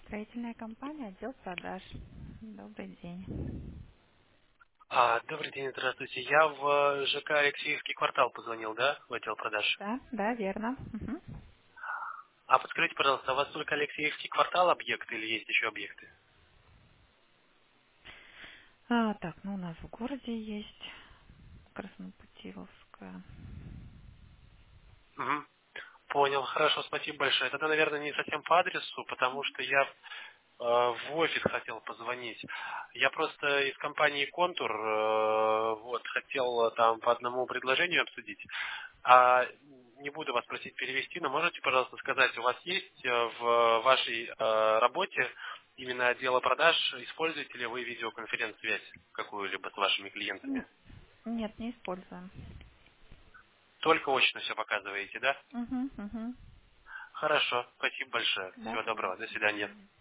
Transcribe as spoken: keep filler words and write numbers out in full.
Строительная компания, отдел продаж. Добрый день. А, добрый день, здравствуйте. Я в ЖК Алексеевский квартал позвонил, да, в отдел продаж? Да, да, верно. Мгм. А подскажите, пожалуйста, у вас только Алексеевский квартал объект или есть еще объекты? А, так, ну у нас в городе есть Краснопутиловская. Мгм. Понял, хорошо, спасибо большое. Тогда, наверное, не совсем по адресу, потому что я э, в офис хотел позвонить. Я просто из компании «Контур» э, вот, хотел там по одному предложению обсудить. А не буду вас просить перевести, но можете, пожалуйста, сказать, у вас есть э, в вашей э, работе именно отдела продаж, используете ли вы видеоконференц-связь какую-либо с вашими Н- клиентами? Нет, не используем. Только очно все показываете, да? Угу, угу. Хорошо, спасибо большое. Да, Всего доброго, до пожалуйста, до свидания. свидания.